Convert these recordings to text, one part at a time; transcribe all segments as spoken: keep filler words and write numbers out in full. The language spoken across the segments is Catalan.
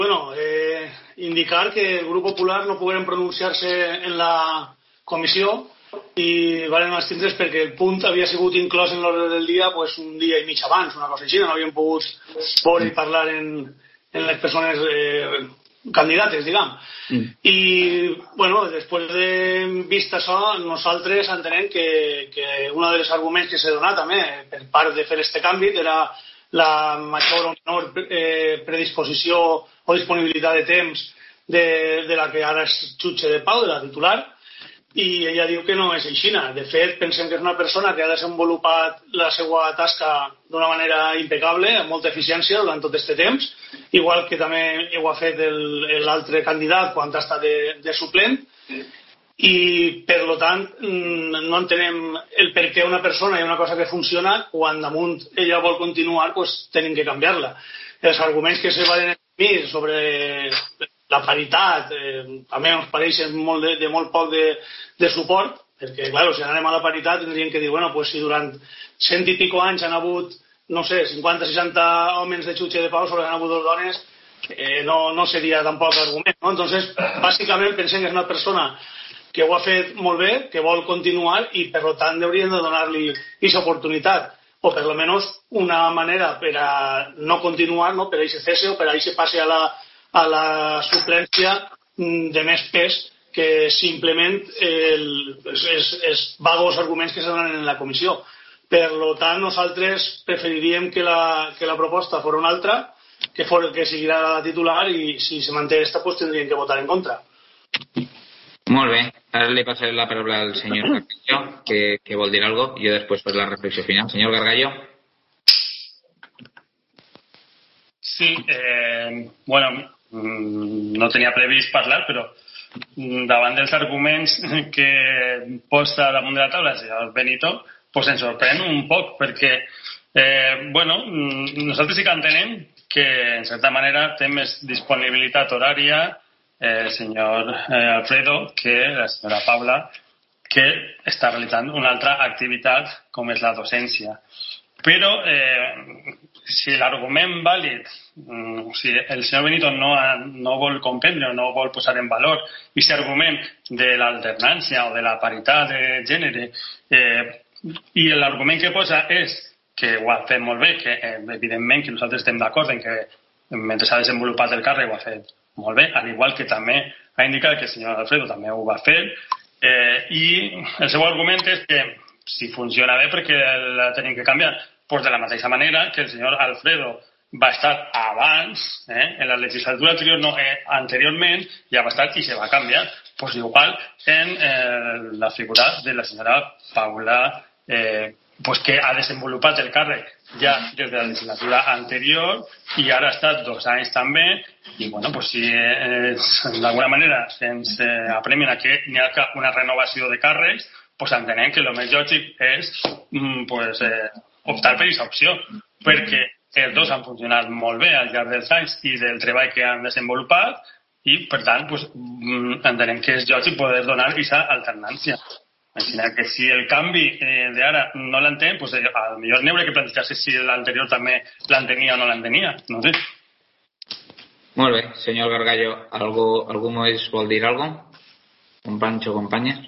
Bueno, eh, indicar que el Grup Popular no pogueren pronunciar-se en la comissió i varen abstindre's perquè el punt havia sigut inclòs en l'ordre del dia pues, un dia i mig abans, una cosa així, no havíem pogut veure i parlar en, en les persones eh, candidates, diguem. Mm. I, bueno, després de vist això, nosaltres entenem que, que un dels arguments que s'ha donat també per part de fer este canvi era la major o menor eh, predisposició o disponibilitat de temps de, de la que ara és jutge de pau, de la titular, i ella diu que no és així. De fet, pensem que és una persona que ha desenvolupat la seva tasca d'una manera impecable, amb molta eficiència durant tot aquest temps, igual que també ho ha fet l'altre candidat quan ha estat de, de suplent, i per tant no entenem el per què una persona i una cosa que funciona, quan damunt ella vol continuar, pues, tenim que canviar-la. Els arguments que se van dir sobre la paritat eh, també ens pareixen molt de, de molt poc de, de suport, perquè, clar, si anem a la paritat tindríem que dir, bueno, pues si durant cent i pico anys han hagut, no sé, cinquanta seixanta homes de jutge de pau sobre han hagut dos dones, eh, no, no seria tampoc argument, no? Entonces, bàsicament pensem que és una persona que ho ha fet molt bé, que vol continuar i per tant hauríem de donar-li aquesta oportunitat, o per almenys una manera per a no continuar, no? Per a aquest cese o per a aquest passe a la a la suplència de més pes que simplement el, els, els vagos arguments que se donen en la comissió. Per tant, nosaltres preferiríem que la, que la proposta fos una altra, que fos el que seguirà la titular, i si se manté esta, pues tindríem que votar en contra. Molt bé. Ara li passaré la paraula al senyor Gargallo, que, que vol dir algo, i jo després per la reflexió final. Senyor Gargallo. Sí, eh, bueno, no tenia previst parlar, però davant dels arguments que posa damunt de la taula el senyor Benito, pues ens sorprèn un poc, perquè eh, bueno, nosaltres sí que entenem que en certa manera té més disponibilitat horària eh, el senyor eh, Alfredo que la senyora Paula, que està realitzant una altra activitat com és la docència. Però eh, si l'argument vàlid, si el senyor Benito no, no vol comprendre o no vol posar en valor aquest argument de l'alternància o de la paritat de gènere, eh, i l'argument que posa és que ho ha fet molt bé, que eh, evidentment que nosaltres estem d'acord en que mentre s'ha desenvolupat el càrrec ho ha fet molt bé, al igual que també ha indicat que el senyor Alfredo també ho va fer, eh, i el seu argument és que si funciona bé perquè la tenim que canviar, pues de la mateixa manera que el senyor Alfredo va estar abans, eh, en la legislatura anterior, no, eh, anteriorment, ja va estar i se va canviar, pues igual en eh, la figura de la senyora Paula, eh, pues que ha desenvolupat el càrrec ja des de la legislatura anterior i ara ha estat dos anys també, i bueno, pues si eh, d'alguna manera ens eh, apremien a que hi ha una renovació de càrrecs, pues entenem que el més lògic és mm, pues, eh, optar per aquesta opció, perquè els dos han funcionat molt bé al llarg dels anys i del treball que han desenvolupat, i per tant pues, entenem que és lògic poder donar aquesta alternància. Així que si el canvi eh, d'ara no l'entén, pues, eh, a lo millor n'haurà que plantejar-se si l'anterior també l'entenia o no l'entenia, no sé. Molt bé, senyor Gargallo, algú, algú més vol dir alguna cosa? Companys o companyes?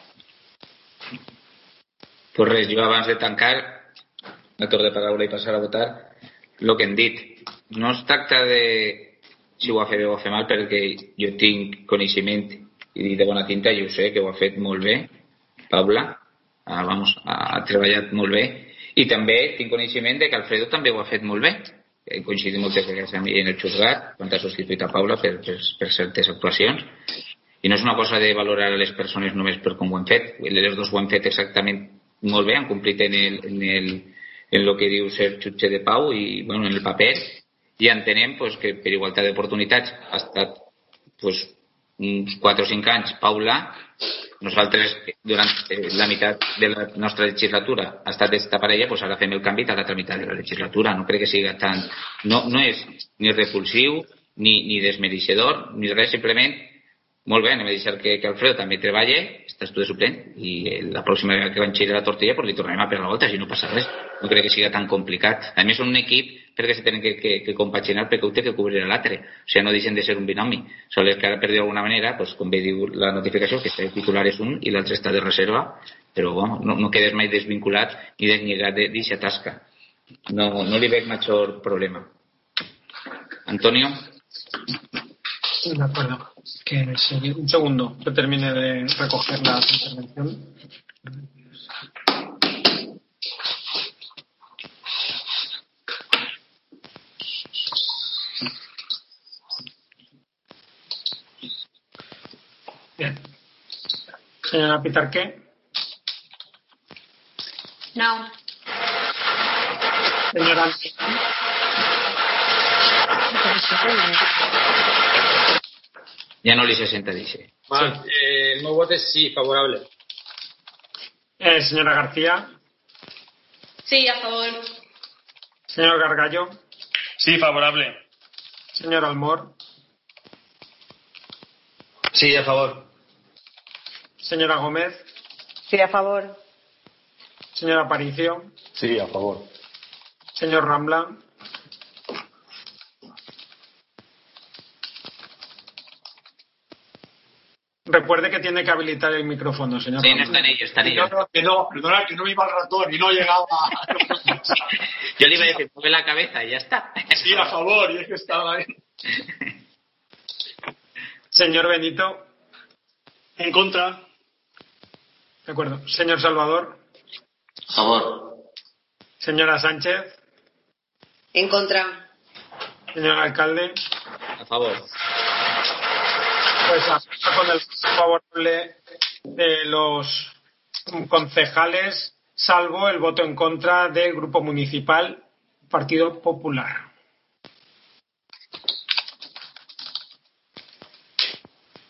Pues res, jo abans de tancar la torn de paraula i passar a votar el que hem dit. No es tracta de si ho ha fet bé o ho ha fet mal, perquè jo tinc coneixement i de bona tinta, jo sé que ho ha fet molt bé Paula, ah, vamos, ha treballat molt bé, i també tinc coneixement de que Alfredo també ho ha fet molt bé. He coincidit moltes vegades amb ell en el juzgat quan ha substituït a Paula per, per, per certes actuacions, i no és una cosa de valorar a les persones només per com ho han fet. Les dos ho han fet exactament molt bé, han complit en el, en el, en el que diu ser jutge de pau i bueno, en el paper, i entenem pues, que per igualtat d'oportunitats ha estat pues, uns quatre o cinc anys Paula. Nosaltres durant eh, la meitat de la nostra legislatura ha estat d'esta parella, pues ara fem el canvi a l'altra meitat de la legislatura. No crec que sigui tan... No, no és ni repulsiu ni, ni desmereixedor ni res, simplement molt bé, anem a deixar que, que Alfredo també treballa, estàs tu de suplent, i la pròxima vegada que va enxerir la tortilla pues li tornarem a per la volta si no passa res. No crec que sigui tan complicat. A més, són un equip perquè se tenen que, que, que compaginar perquè ho té que cobrir l'altre, o sigui, no deixen de ser un binomi, sols que ara per dir d'alguna manera pues, com bé diu la notificació que el titular és un i l'altre està de reserva, però bueno, no, no quedes mai desvinculat ni deslligat d'aquesta tasca, no, no li veig major problema. Antonio. De acuerdo. Que un segundo que termine de recoger la intervención. Bien. Señora Pitarqué. No. Señora. Ja no li se senta, dice. Vale, sí. eh, el meu vot és sí, favorable. Eh, señora García. Sí, a favor. Señor Gargallo. Sí, favorable. Señor Almor. Sí, a favor. Señora Gómez. Sí, a favor. Señor Aparicio. Sí, a favor. Señor Rambla. Recuerde que tiene que habilitar el micrófono, señor. Sí, no está en ello, está en ello. No, no, que no, perdona, que no me iba al ratón y no llegaba. Yo le iba a decir, mueve la cabeza y ya está. Sí, a favor, y es que estaba ahí. Señor Benito. En contra. De acuerdo. Señor Salvador. A favor. Señora Sánchez. En contra. Señor alcalde. A favor. Pues con el favorable de los concejales, salvo el voto en contra del Grupo Municipal Partido Popular.